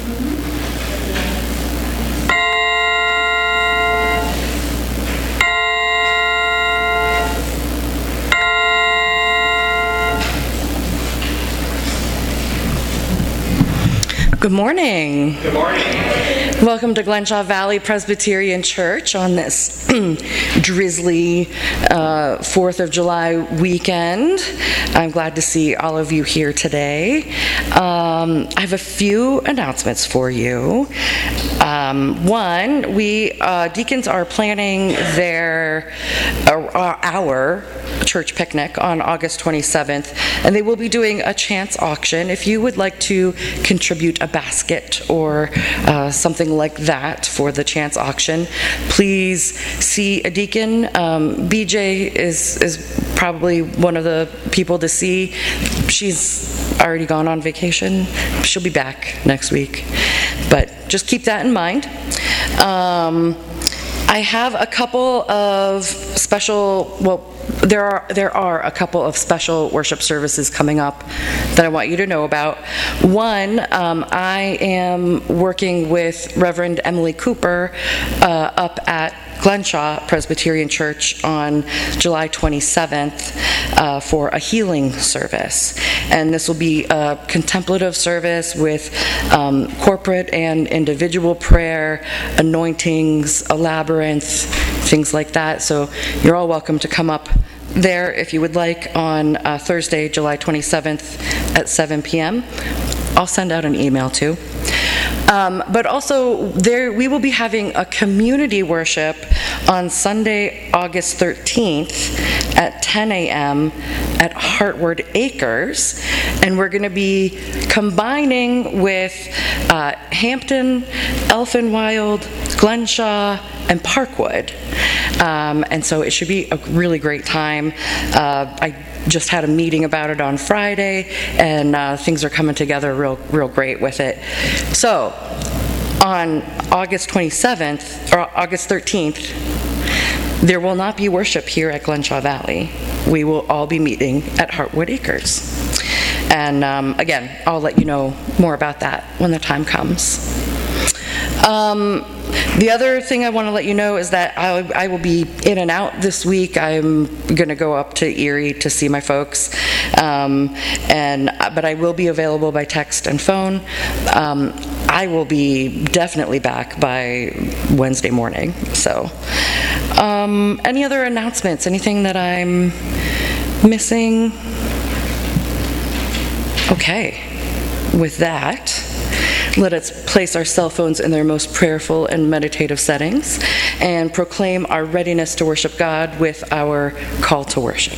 Good morning. Good morning. Welcome to Glenshaw Valley Presbyterian Church on this drizzly 4th of July weekend. I'm glad to see all of you here today. I have a few announcements for you. One, we deacons are planning our church picnic on August 27th, and they will be doing a chance auction. If you would like to contribute a basket or something like that for the chance auction, please see a deacon. BJ is probably one of the people to see. She's already gone on vacation. She'll be back next week, but just keep that in mind. I have a couple of there are a couple of special worship services coming up that I want you to know about. One, I am working with Reverend Emily Cooper up at Glenshaw Presbyterian Church on July 27th for a healing service. And this will be a contemplative service with corporate and individual prayer, anointings, a labyrinth, things like that. So you're all welcome to come up there if you would like on Thursday, July 27th at 7 p.m. I'll send out an email too. But also, we will be having a community worship on Sunday, August 13th at 10 a.m. at Hartward Acres. And we're going to be combining with Hampton, Elfinwild, Glenshaw, and Parkwood. And so it should be a really great time. I just had a meeting about it on Friday, and things are coming together real great with it. So on August 27th, or August 13th, there will not be worship here at Glenshaw Valley. We will all be meeting at Hartwood Acres. And again, I'll let you know more about that when the time comes. The other thing I want to let you know is that I will be in and out this week. I'm going to go up to Erie to see my folks, but I will be available by text and phone. I will be definitely back by Wednesday morning. So, any other announcements? Anything that I'm missing? Okay, with that, let us place our cell phones in their most prayerful and meditative settings and proclaim our readiness to worship God with our call to worship.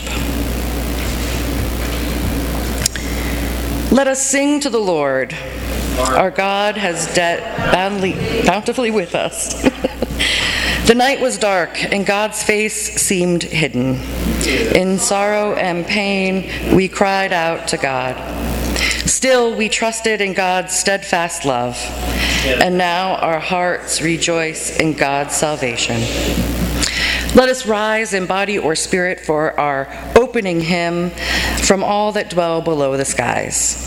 Let us sing to the Lord. Our God has dealt bountifully with us. The night was dark, and God's face seemed hidden. In sorrow and pain, we cried out to God. Still, we trusted in God's steadfast love, and now our hearts rejoice in God's salvation. Let us rise in body or spirit for our opening hymn, From All That Dwell Below the Skies.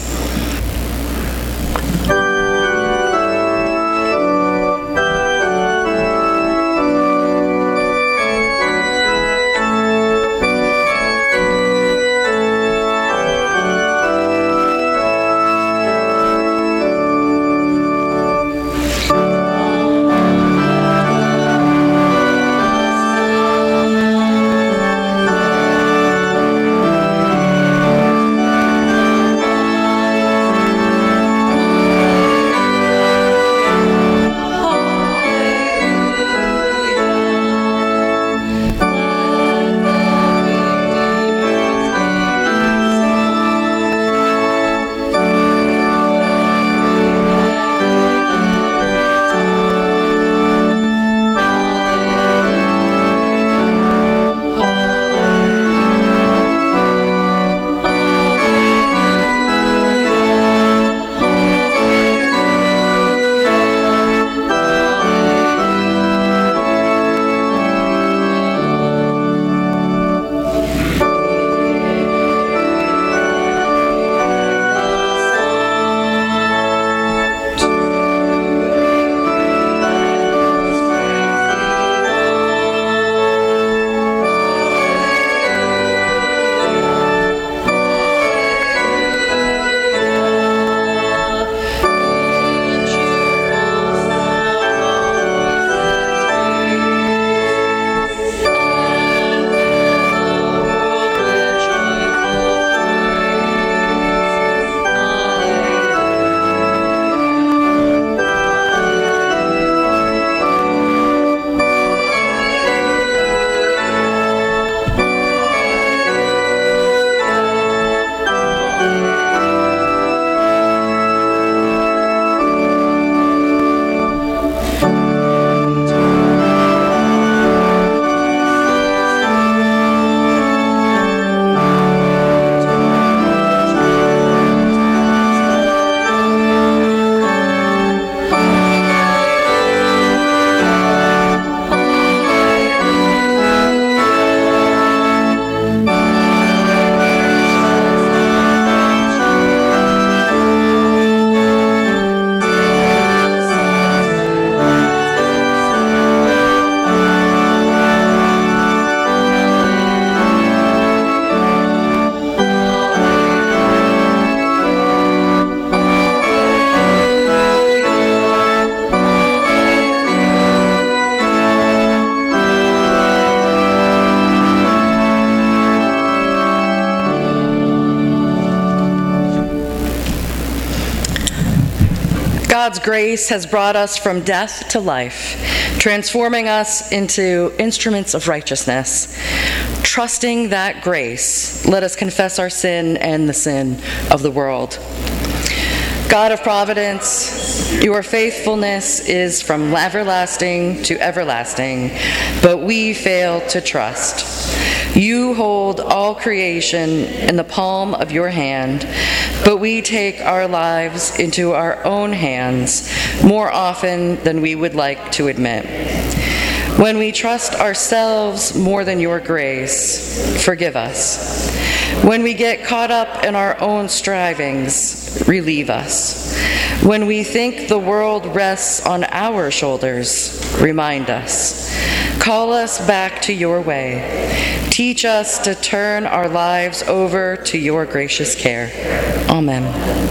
God's grace has brought us from death to life, transforming us into instruments of righteousness. Trusting that grace, let us confess our sin and the sin of the world. God of providence, your faithfulness is from everlasting to everlasting, but we fail to trust. You hold all creation in the palm of your hand, but we take our lives into our own hands more often than we would like to admit. When we trust ourselves more than your grace, forgive us. When we get caught up in our own strivings, relieve us. When we think the world rests on our shoulders, remind us. Call us back to your way. Teach us to turn our lives over to your gracious care. Amen.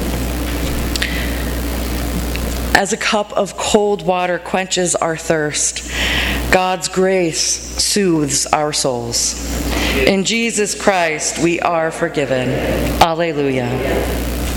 As a cup of cold water quenches our thirst, God's grace soothes our souls. In Jesus Christ, we are forgiven. Alleluia.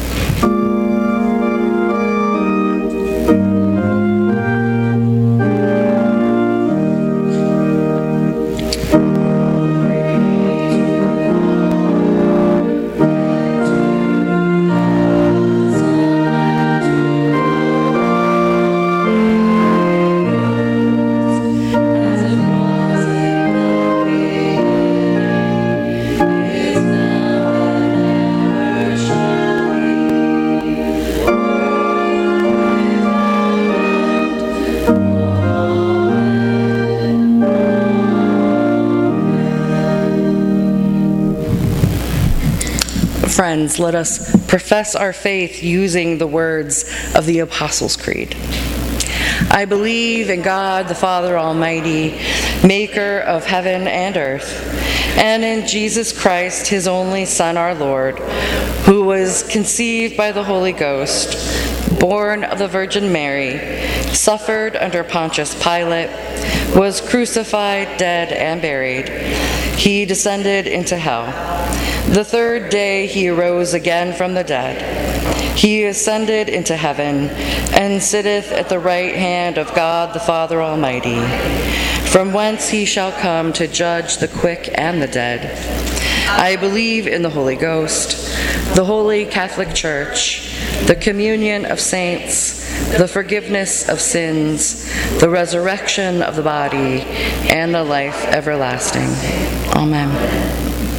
Friends, let us profess our faith using the words of the Apostles' Creed. I believe in God, the Father Almighty, maker of heaven and earth, and in Jesus Christ, his only Son, our Lord, who was conceived by the Holy Ghost, born of the Virgin Mary, suffered under Pontius Pilate, was crucified, dead, and buried. He descended into hell. The third day he arose again from the dead. He ascended into heaven and sitteth at the right hand of God the Father Almighty, from whence he shall come to judge the quick and the dead. I believe in the Holy Ghost, the Holy Catholic Church, the communion of saints, the forgiveness of sins, the resurrection of the body, and the life everlasting. Amen.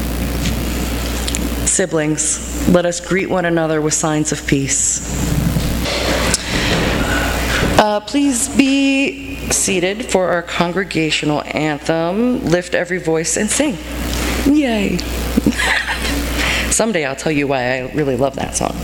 Siblings, let us greet one another with signs of peace. Please be seated for our congregational anthem. Lift every voice and sing. Yay. Someday I'll tell you why I really love that song.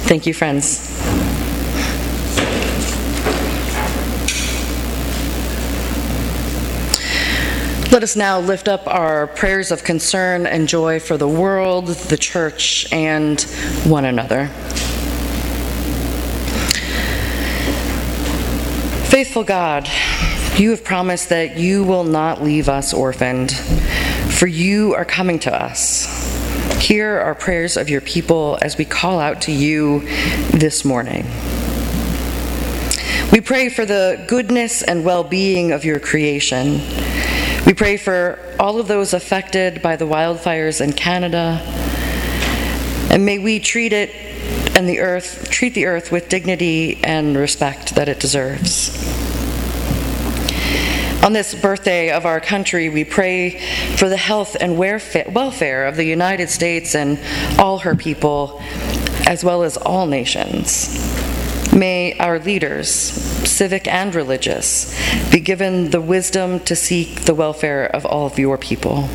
Thank you, friends. Let us now lift up our prayers of concern and joy for the world, the church, and one another. Faithful God, you have promised that you will not leave us orphaned, for you are coming to us. Hear our prayers of your people as we call out to you this morning. We pray for the goodness and well-being of your creation. We pray for all of those affected by the wildfires in Canada, and may we treat the earth with dignity and respect that it deserves. On this birthday of our country, we pray for the health and welfare of the United States and all her people, as well as all nations. May our leaders, civic and religious, be given the wisdom to seek the welfare of all of your people.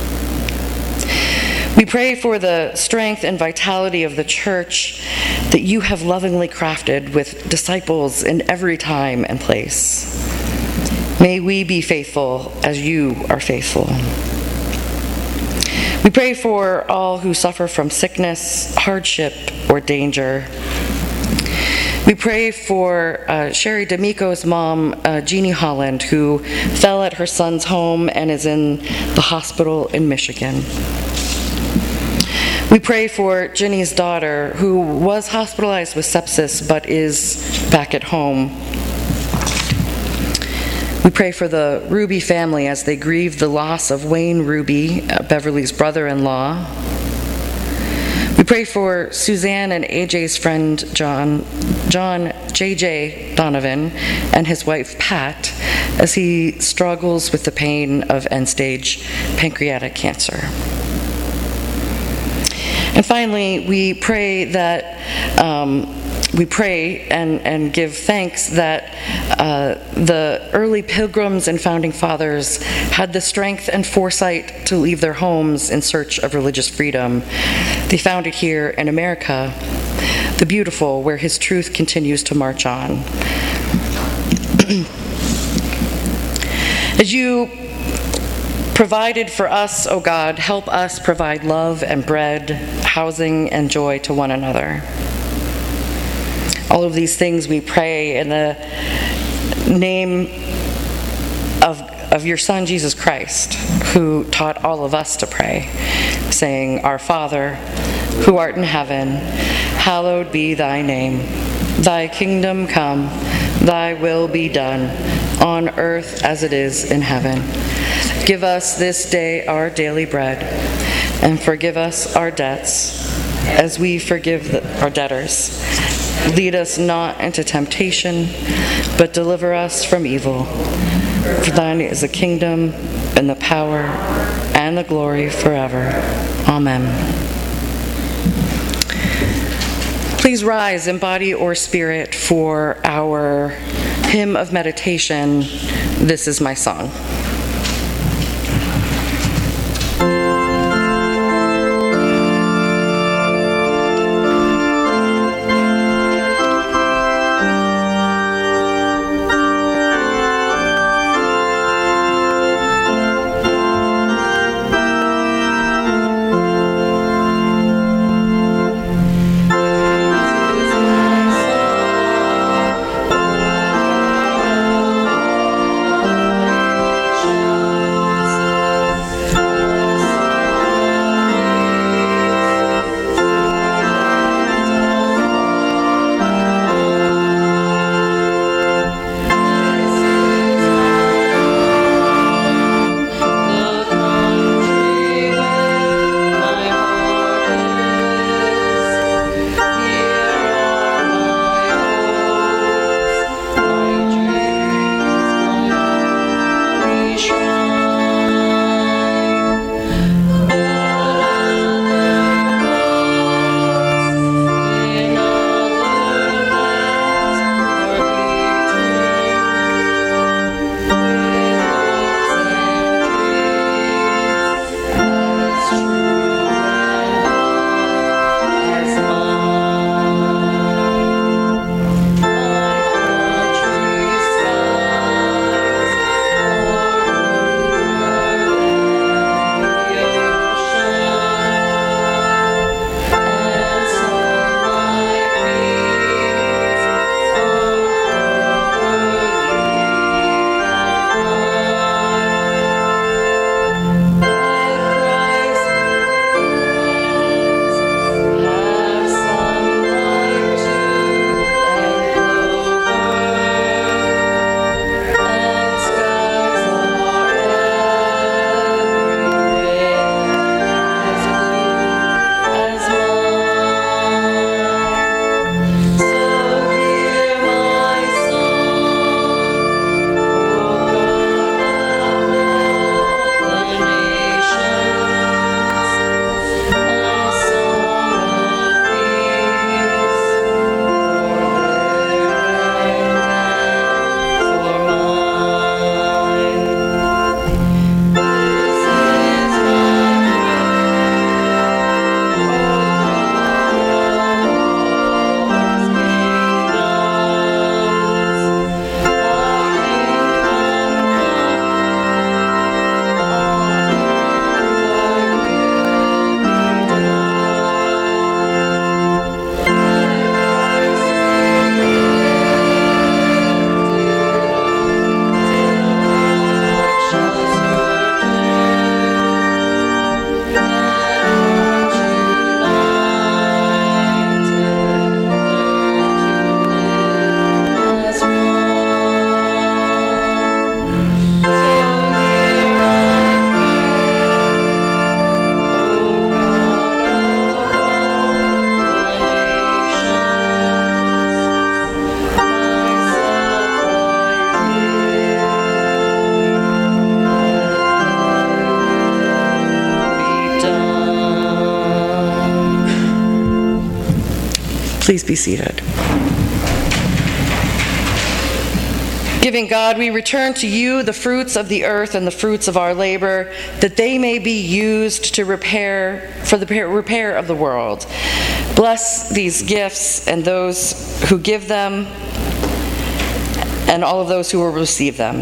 We pray for the strength and vitality of the church that you have lovingly crafted with disciples in every time and place. May we be faithful as you are faithful. We pray for all who suffer from sickness, hardship, or danger. We pray for Sherry D'Amico's mom, Jeannie Holland, who fell at her son's home and is in the hospital in Michigan. We pray for Ginny's daughter, who was hospitalized with sepsis but is back at home. We pray for the Ruby family as they grieve the loss of Wayne Ruby, Beverly's brother-in-law. We pray for Suzanne and AJ's friend John J.J. Donovan, and his wife Pat, as he struggles with the pain of end-stage pancreatic cancer. And finally, we pray and give thanks that the early pilgrims and founding fathers had the strength and foresight to leave their homes in search of religious freedom. They found it here in America, the beautiful, where his truth continues to march on. As you provided for us, O God, help us provide love and bread, housing and joy to one another. All of these things we pray in the name of your Son, Jesus Christ, who taught all of us to pray, saying, Our Father, who art in heaven, hallowed be thy name. Thy kingdom come, thy will be done, on earth as it is in heaven. Give us this day our daily bread, and forgive us our debts, as we forgive our debtors. Lead us not into temptation, but deliver us from evil. For thine is the kingdom, and the power, and the glory forever. Amen. Please rise in body or spirit for our hymn of meditation, This Is My Song. Please be seated. Giving God, we return to you the fruits of the earth and the fruits of our labor, that they may be used to repair of the world. Bless these gifts and those who give them, and all of those who will receive them.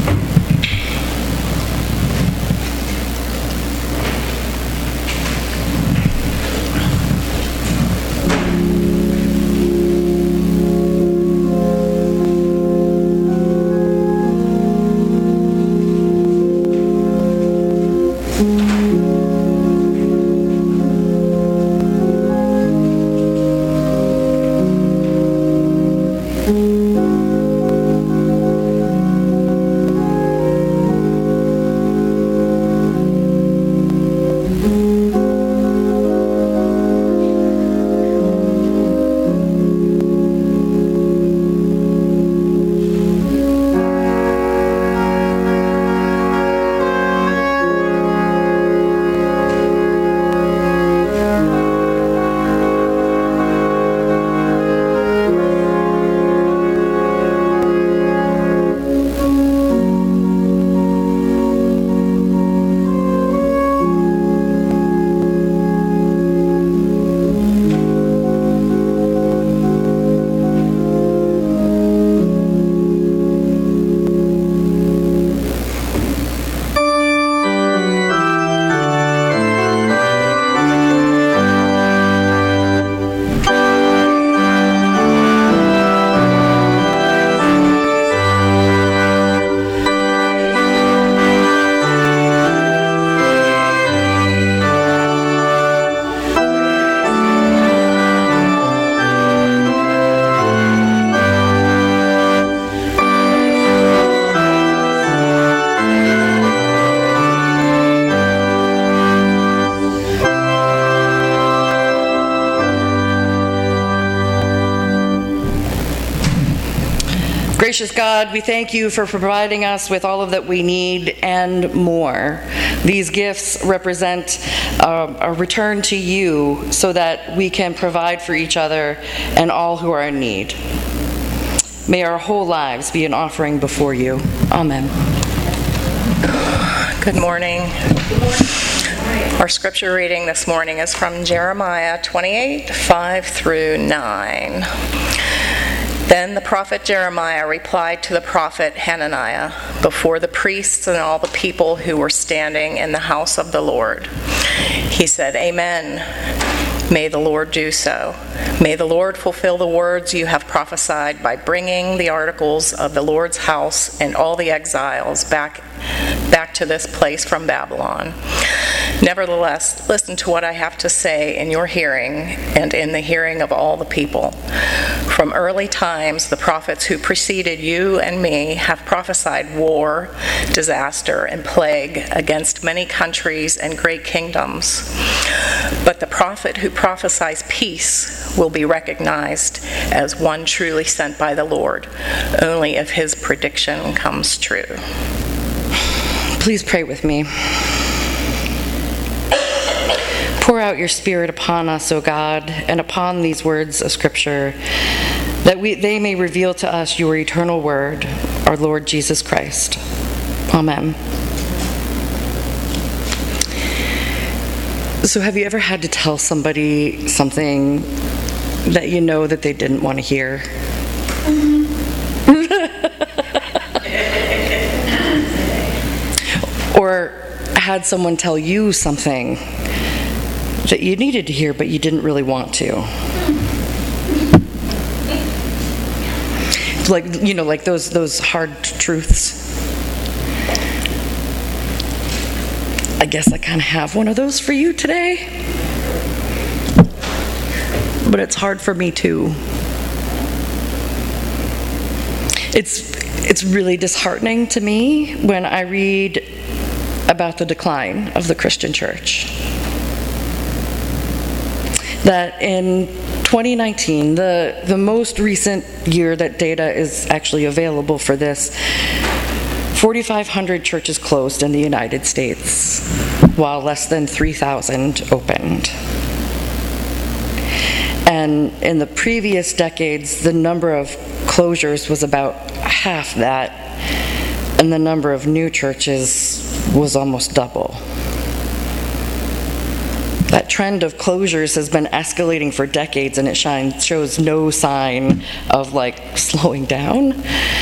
Gracious God, we thank you for providing us with all of that we need and more. These gifts represent a return to you so that we can provide for each other and all who are in need. May our whole lives be an offering before you. Amen. Good morning. Our scripture reading this morning is from Jeremiah 28, 5 through 9. Then the prophet Jeremiah replied to the prophet Hananiah before the priests and all the people who were standing in the house of the Lord. He said, Amen. May the Lord do so. May the Lord fulfill the words you have prophesied by bringing the articles of the Lord's house and all the exiles back to this place from Babylon. Nevertheless, listen to what I have to say in your hearing and in the hearing of all the people. From early times, the prophets who preceded you and me have prophesied war, disaster, and plague against many countries and great kingdoms. But the prophet who prophesies peace will be recognized as one truly sent by the Lord, only if his prediction comes true. Please pray with me. Pour out your Spirit upon us, O God, and upon these words of Scripture, that they may reveal to us your eternal word, our Lord Jesus Christ. Amen. So have you ever had to tell somebody something that you know that they didn't want to hear? Or had someone tell you something that you needed to hear but you didn't really want to? Like those hard truths. I guess I kind of have one of those for you today. But it's hard for me too. It's really disheartening to me when I read about the decline of the Christian church. That in 2019, the most recent year that data is actually available for this, 4,500 churches closed in the United States, while less than 3,000 opened. And in the previous decades, the number of closures was about half that, and the number of new churches was almost double. That trend of closures has been escalating for decades, and it shows no sign of slowing down.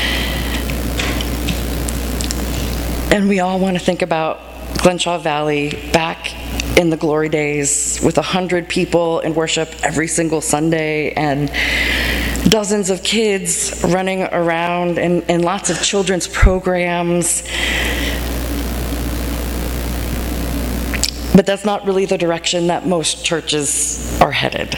And we all want to think about Glenshaw Valley back in the glory days with 100 people in worship every single Sunday and dozens of kids running around and lots of children's programs. But that's not really the direction that most churches are headed.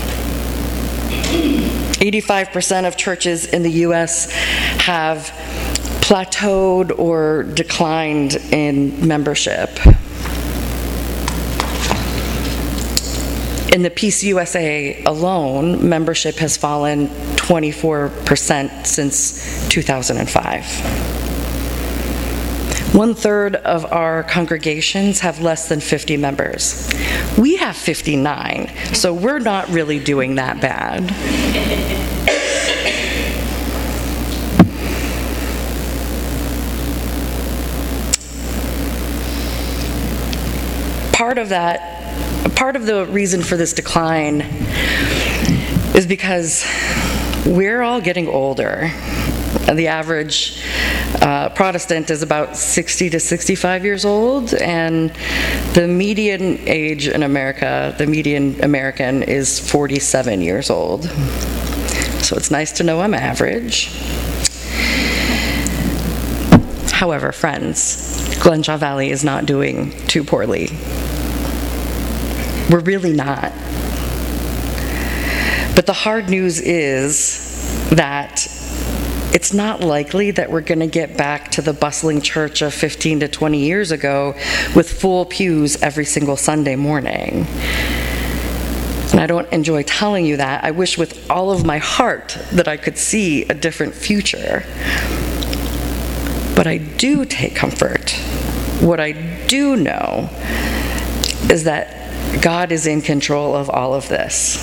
85% of churches in the U.S. have plateaued or declined in membership. In the Peace USA alone, membership has fallen 24% since 2005. 1/3 of our congregations have less than 50 members. We have 59, so we're not really doing that bad. Part of the reason for this decline is because we're all getting older. The average Protestant is about 60 to 65 years old, and the median age in America, the median American, is 47 years old. So it's nice to know I'm average. However, friends, Glenshaw Valley is not doing too poorly. We're really not. But the hard news is that it's not likely that we're going to get back to the bustling church of 15 to 20 years ago with full pews every single Sunday morning. And I don't enjoy telling you that. I wish with all of my heart that I could see a different future. But I do take comfort. What I do know is that God is in control of all of this.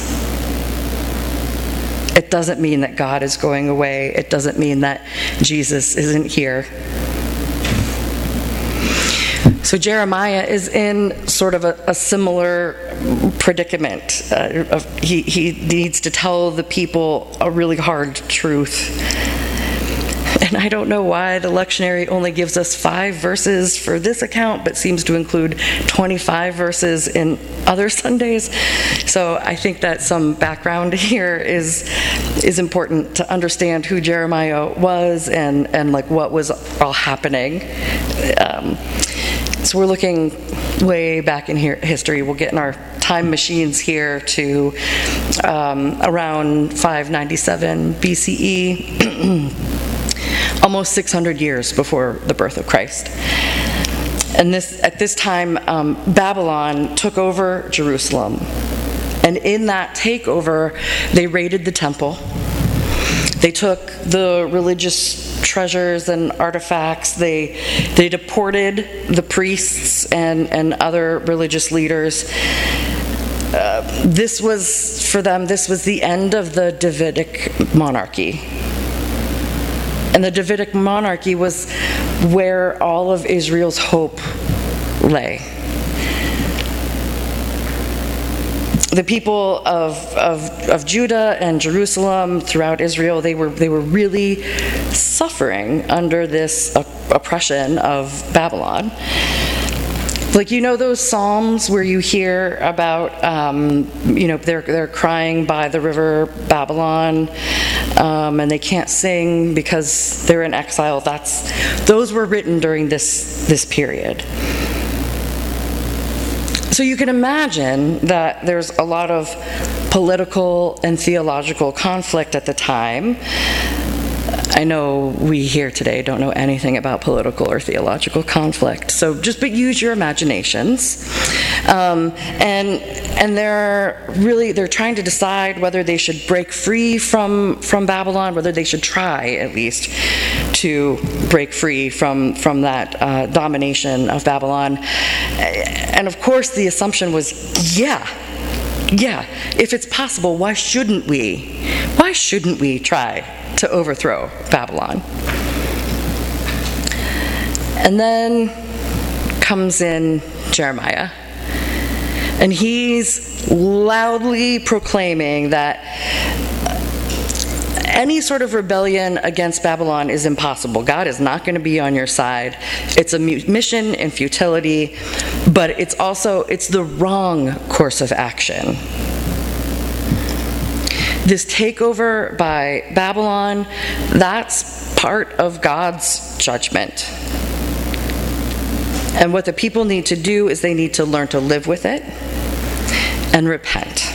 It doesn't mean that God is going away. It doesn't mean that Jesus isn't here. So Jeremiah is in sort of a similar predicament. He needs to tell the people a really hard truth. And I don't know why the lectionary only gives us 5 verses for this account, but seems to include 25 verses in other Sundays. So I think that some background here is important to understand who Jeremiah was and what was all happening. So we're looking way back in history. We'll get in our time machines here to around 597 BCE. Almost 600 years before the birth of Christ. And at this time, Babylon took over Jerusalem. And in that takeover, they raided the temple. They took the religious treasures and artifacts. They deported the priests and other religious leaders. This was, for them, this was the end of the Davidic monarchy. And the Davidic monarchy was where all of Israel's hope lay. The people of Judah and Jerusalem throughout Israel, they were really suffering under this oppression of Babylon. Those psalms where you hear about, they're crying by the river Babylon, and they can't sing because they're in exile. Those were written during this period. So you can imagine that there's a lot of political and theological conflict at the time. I know we here today don't know anything about political or theological conflict, but use your imaginations. And they're trying to decide whether they should break free from Babylon, whether they should try at least to break free from that domination of Babylon. And of course the assumption was, yeah, yeah, if it's possible, why shouldn't we? Why shouldn't we try to overthrow Babylon? And then comes in Jeremiah, and he's loudly proclaiming that any sort of rebellion against Babylon is impossible. God is not going to be on your side. It's a mission in futility, but it's the wrong course of action. This takeover by Babylon, that's part of God's judgment. And what the people need to do is they need to learn to live with it and repent.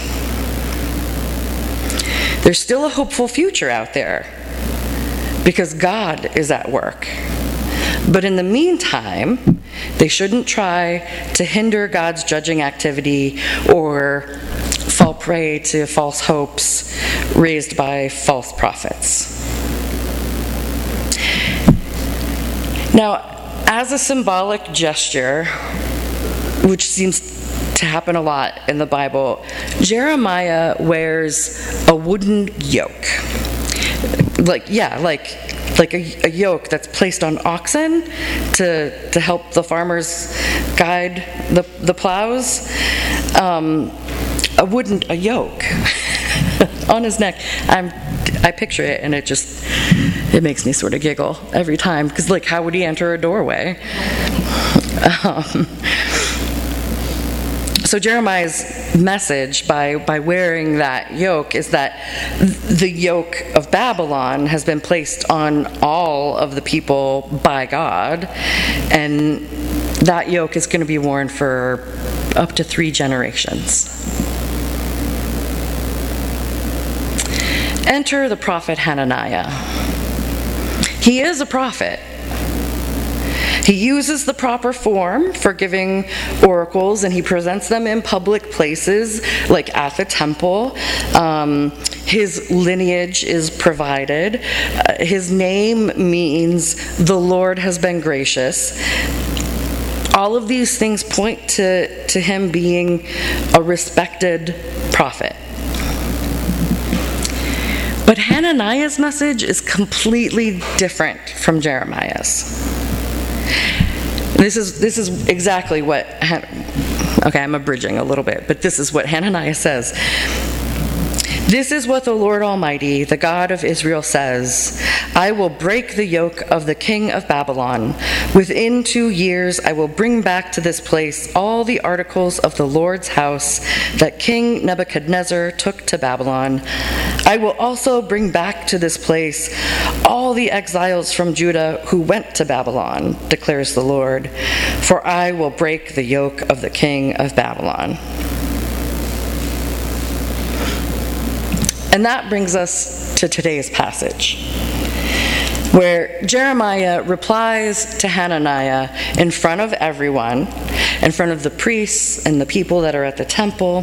There's still a hopeful future out there because God is at work. But in the meantime, they shouldn't try to hinder God's judging activity or fall prey to false hopes raised by false prophets. Now, as a symbolic gesture, which seems to happen a lot in the Bible, Jeremiah wears a wooden yoke. Like a yoke that's placed on oxen to help the farmers guide the plows. A yoke on his neck. I picture it, and it makes me sort of giggle every time, because how would he enter a doorway? So Jeremiah's message by wearing that yoke is that the yoke of Babylon has been placed on all of the people by God, and that yoke is going to be worn for up to 3 generations. Enter the prophet Hananiah. He is a prophet. He uses the proper form for giving oracles, and he presents them in public places, like at the temple. His lineage is provided. His name means the Lord has been gracious. All of these things point to him being a respected prophet. But Hananiah's message is completely different from Jeremiah's. This is exactly what, okay, I'm abridging a little bit, but this is what Hananiah says. This is what the Lord Almighty, the God of Israel, says. I will break the yoke of the king of Babylon. Within 2 years I will bring back to this place all the articles of the Lord's house that King Nebuchadnezzar took to Babylon. I will also bring back to this place all the exiles from Judah who went to Babylon, declares the Lord, for I will break the yoke of the king of Babylon. And that brings us to today's passage, where Jeremiah replies to Hananiah in front of everyone, in front of the priests and the people that are at the temple.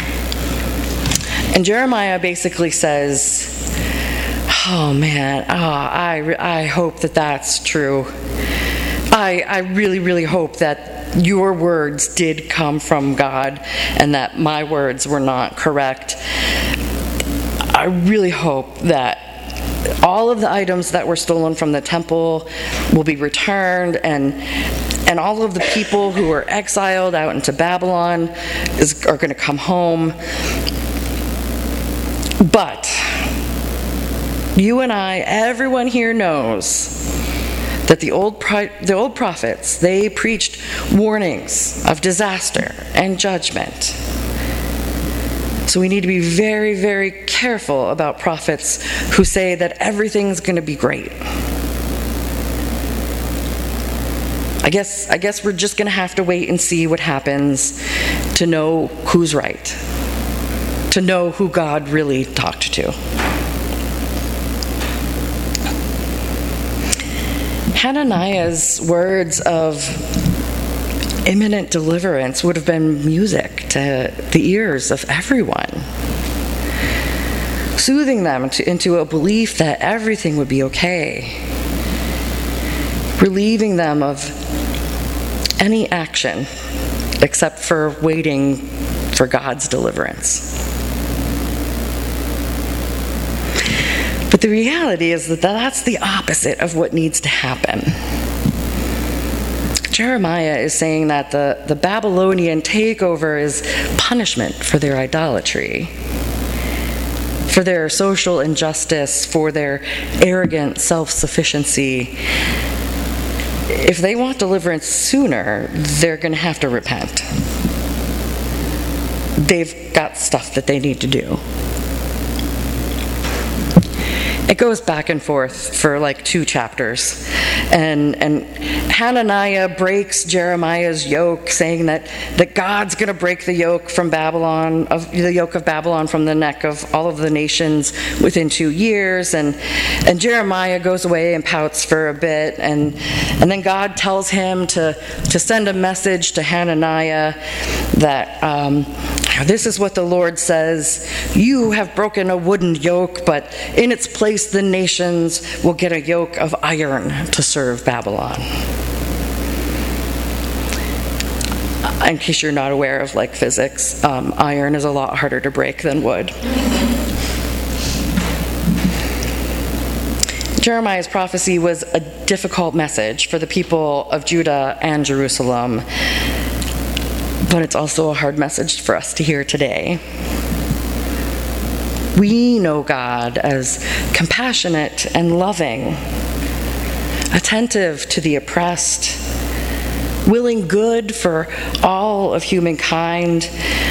And Jeremiah basically says, oh man, I hope that that's true. I really, really hope that your words did come from God and that my words were not correct. I really hope that all of the items that were stolen from the temple will be returned, and all of the people who were exiled out into Babylon are going to come home. But you and I, everyone here knows that the old prophets, they preached warnings of disaster and judgment. So we need to be very, very careful about prophets who say that everything's going to be great. I guess we're just going to have to wait and see what happens to know who's right, to know who God really talked to. Hananiah's words of imminent deliverance would have been music to the ears of everyone, soothing them into a belief that everything would be okay, relieving them of any action except for waiting for God's deliverance. But the reality is that that's the opposite of what needs to happen. Jeremiah is saying that the Babylonian takeover is punishment for their idolatry, for their social injustice, for their arrogant self-sufficiency. If they want deliverance sooner, they're going to have to repent. They've got stuff that they need to do. It goes back and forth for like 2 chapters. And Hananiah breaks Jeremiah's yoke, saying that God's going to break the yoke from Babylon, the yoke of Babylon from the neck of all of the nations within 2 years. And Jeremiah goes away and pouts for a bit. And then God tells him to send a message to Hananiah that this is what the Lord says: you have broken a wooden yoke, but in its place the nations will get a yoke of iron to serve Babylon. In case you're not aware of physics, iron is a lot harder to break than wood. Jeremiah's prophecy was a difficult message for the people of Judah and Jerusalem, but it's also a hard message for us to hear today. We know God as compassionate and loving, attentive to the oppressed, willing good for all of humankind.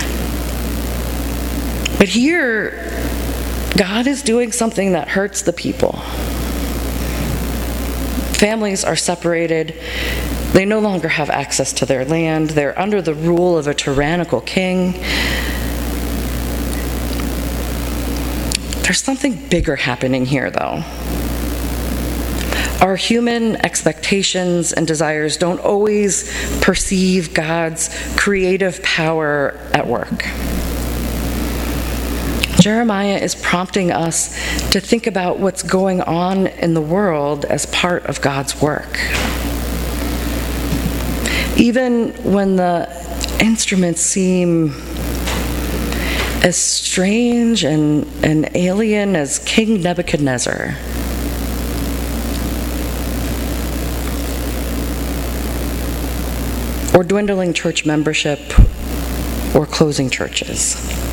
But here, God is doing something that hurts the people. Families are separated. They no longer have access to their land. They're under the rule of a tyrannical king. There's something bigger happening here, though. Our human expectations and desires don't always perceive God's creative power at work. Jeremiah is prompting us to think about what's going on in the world as part of God's work. Even when the instruments seem as strange and alien as King Nebuchadnezzar, or dwindling church membership, or closing churches.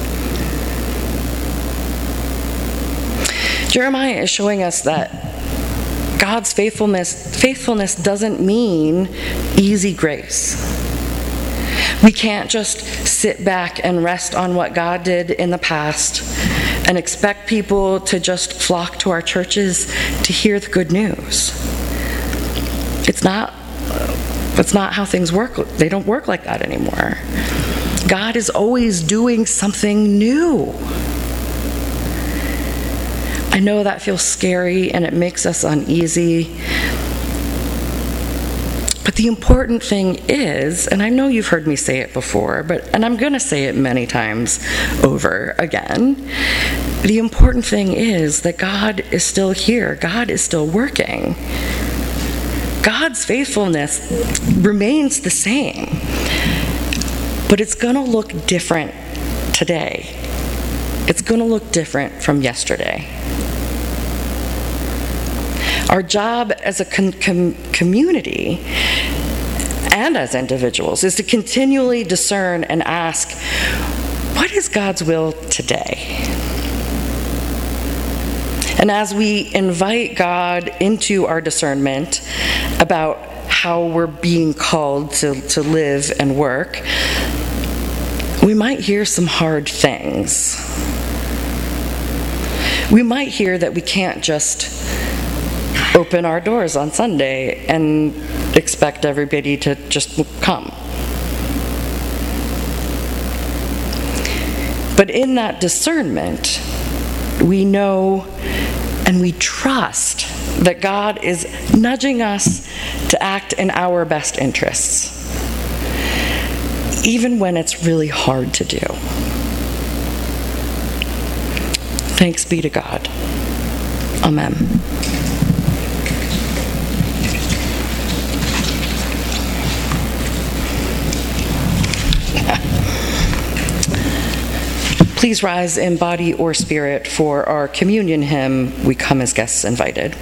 Jeremiah is showing us that God's faithfulness doesn't mean easy grace. We can't just sit back and rest on what God did in the past and expect people to just flock to our churches to hear the good news. It's not how things work. They don't work like that anymore. God is always doing something new. I know that feels scary and it makes us uneasy. But the important thing is, and I know you've heard me say it before, and I'm going to say it many times over again, the important thing is that God is still here. God is still working. God's faithfulness remains the same, but it's going to look different today. It's going to look different from yesterday. Our job as a community and as individuals is to continually discern and ask, what is God's will today? And as we invite God into our discernment about how we're being called to live and work, we might hear some hard things. We might hear that we can't just open our doors on Sunday and expect everybody to just come. But in that discernment, we know and we trust that God is nudging us to act in our best interests, even when it's really hard to do. Thanks be to God. Amen. Please rise in body or spirit for our communion hymn, We Come as Guests Invited.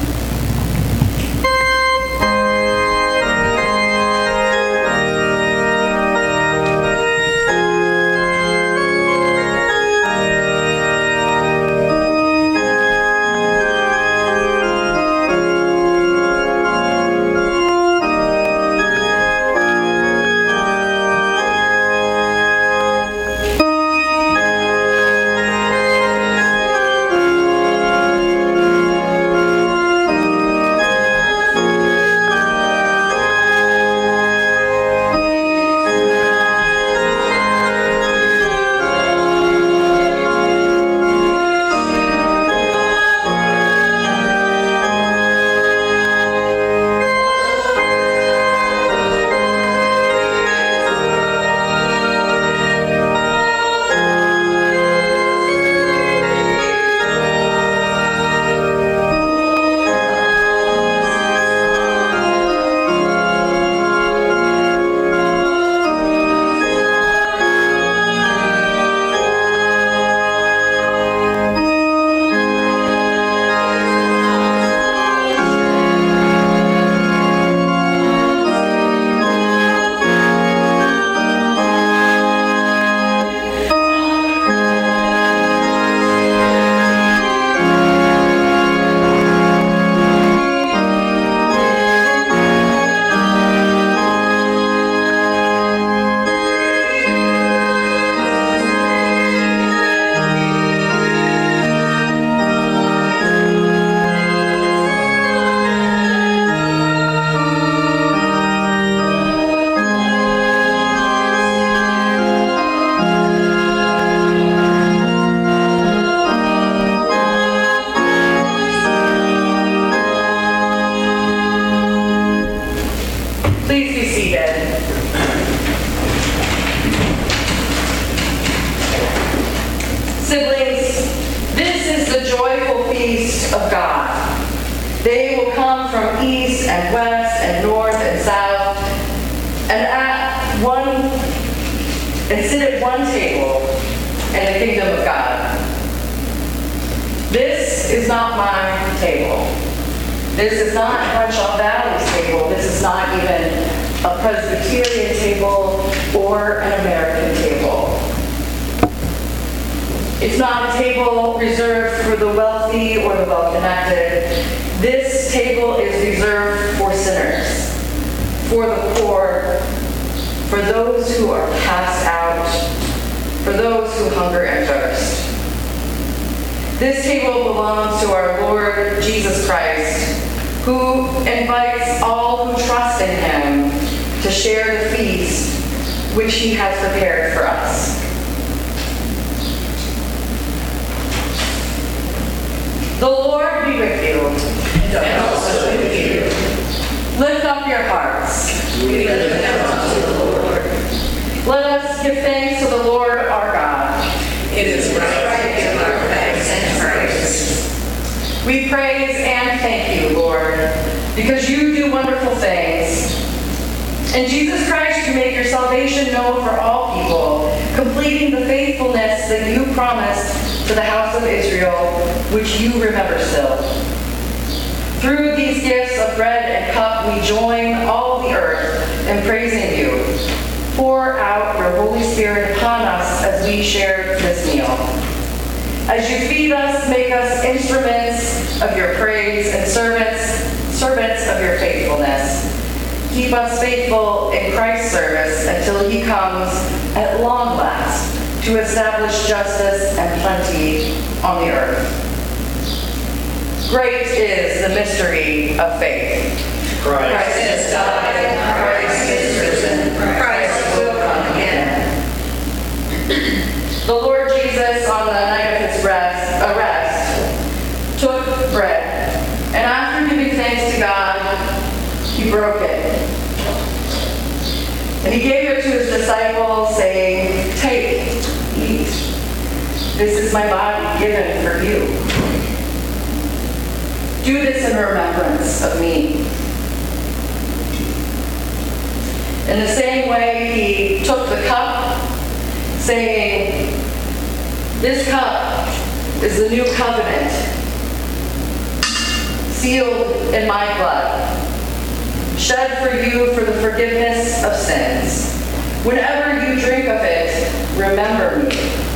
This table belongs to our Lord Jesus Christ, who invites all who trust in him to share the feast which he has prepared for us. The Lord be with you. And also with you. Lift up your hearts. We lift them up to the Lord. Let us give thanks to the Lord our God. It is right to give our thanks and praise. We praise and thank you, Lord, because you do wonderful things. In Jesus Christ, you make your salvation known for all people, completing the faithfulness that you promised to the house of Israel, which you remember still. Through these gifts of bread and cup, we join all the earth in praising you. Pour out your Holy Spirit upon us as we share this meal. As you feed us, make us instruments of your praise and servants of your faithfulness. Keep us faithful in Christ's service until he comes at long last to establish justice and plenty on the earth. Great is the mystery of faith. Christ has died, Christ is risen, Christ will come again. The Lord Jesus, on the night of his arrest, took bread, and after giving thanks to God, he broke it. And he gave it to his disciples, saying, "Take, eat. This is my body given for you. Do this in remembrance of me." In the same way, he took the cup, saying, This cup is the new covenant, sealed in my blood, shed for you for the forgiveness of sins. Whenever you drink of it, remember me.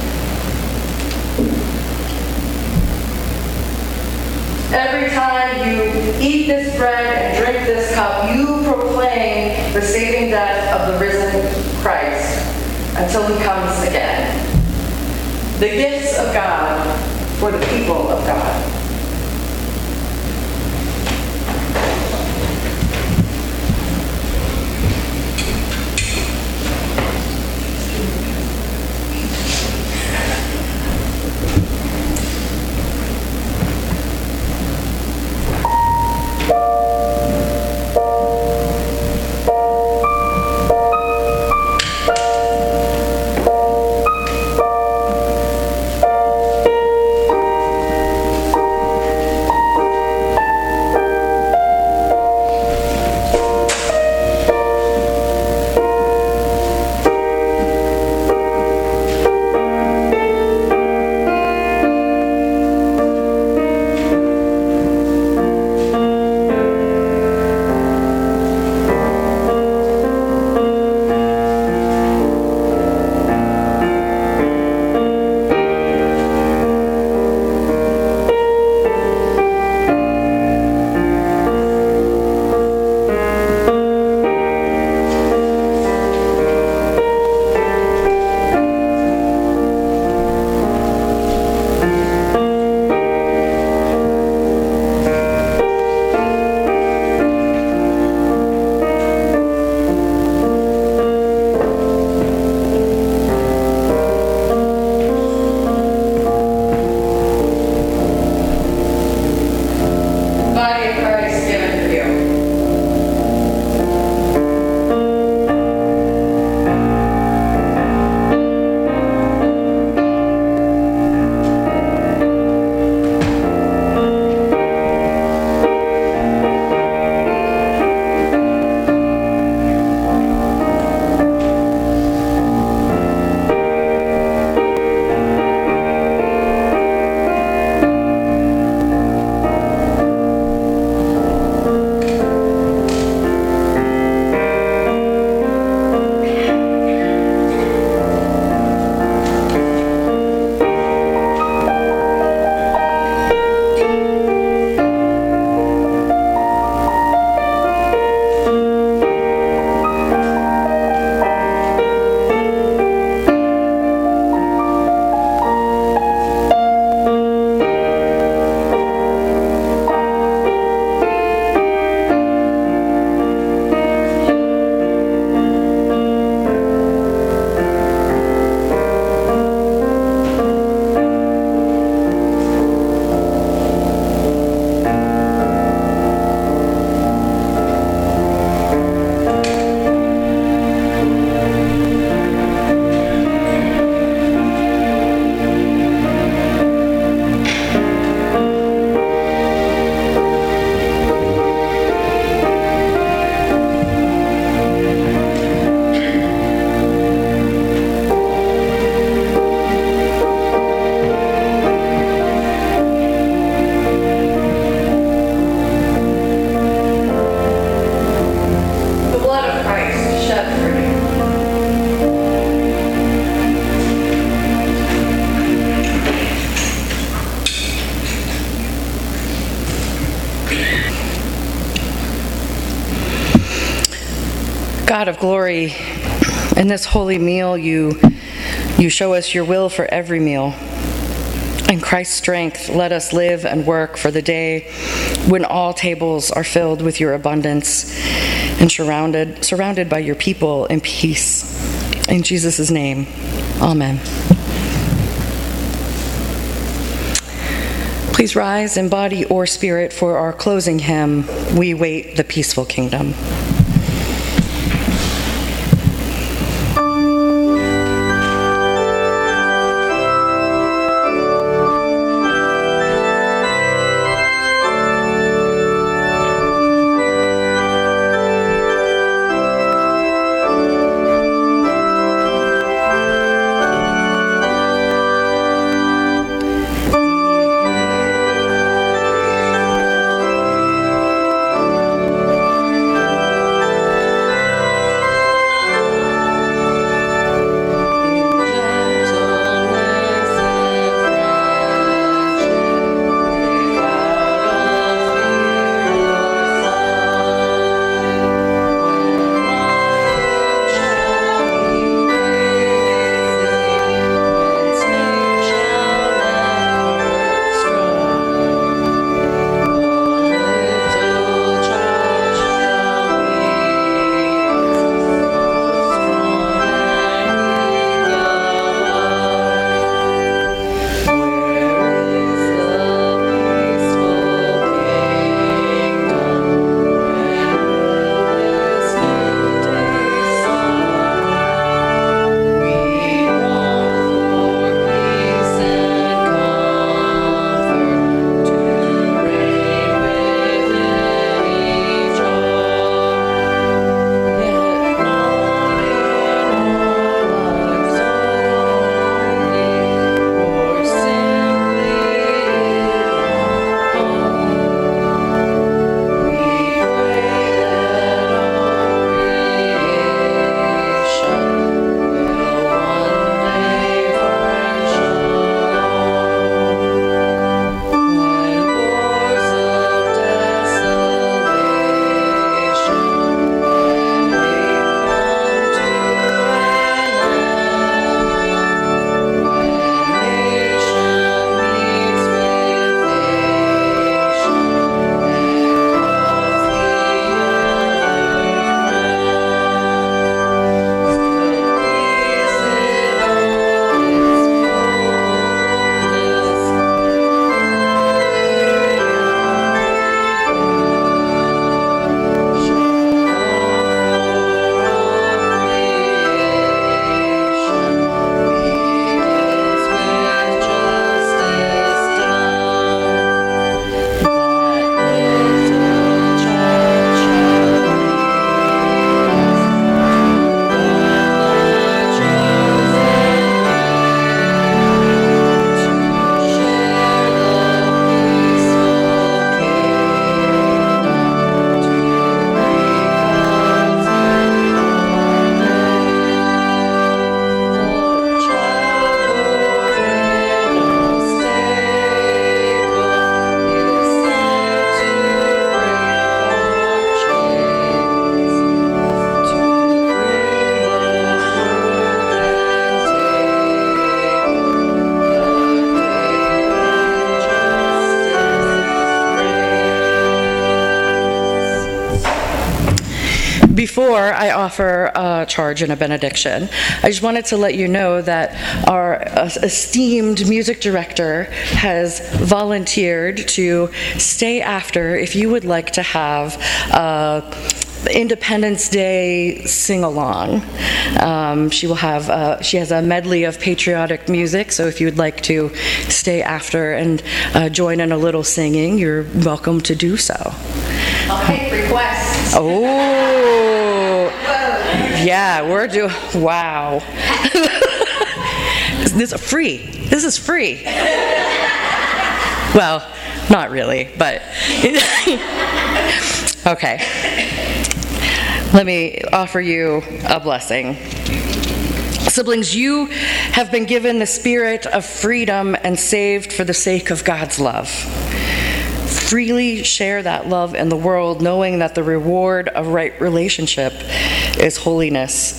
Every time you eat this bread and drink this cup, you proclaim the saving death of the risen Christ until he comes again. The gifts of God for the people of God. God of glory, in this holy meal, you show us your will for every meal. In Christ's strength, let us live and work for the day when all tables are filled with your abundance and surrounded by your people in peace. In Jesus' name, amen. Please rise in body or spirit for our closing hymn, We Wait the Peaceful Kingdom. Before I offer a charge and a benediction, I just wanted to let you know that our esteemed music director has volunteered to stay after if you would like to have Independence Day sing-along. She has a medley of patriotic music, so if you would like to stay after and join in a little singing, you're welcome to do so. I'll take requests. Oh, yeah, wow. This is free. This is free. Well, not really, but okay. Let me offer you a blessing. Siblings, you have been given the spirit of freedom and saved for the sake of God's love. Freely share that love in the world, knowing that the reward of right relationship is holiness.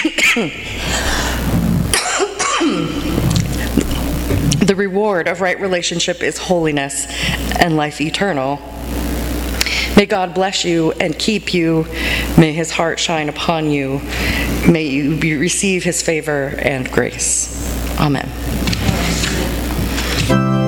The reward of right relationship is holiness and life eternal. May God bless you and keep you. May his heart shine upon you. May you receive his favor and grace. Amen.